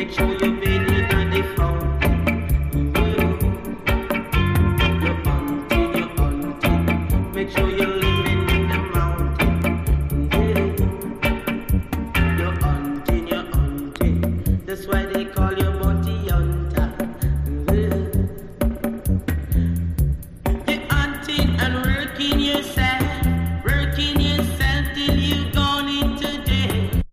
Make sure you bathe in the fountain. You're hunting. Make sure you're living in the mountain. You're hunting. That's why they call you.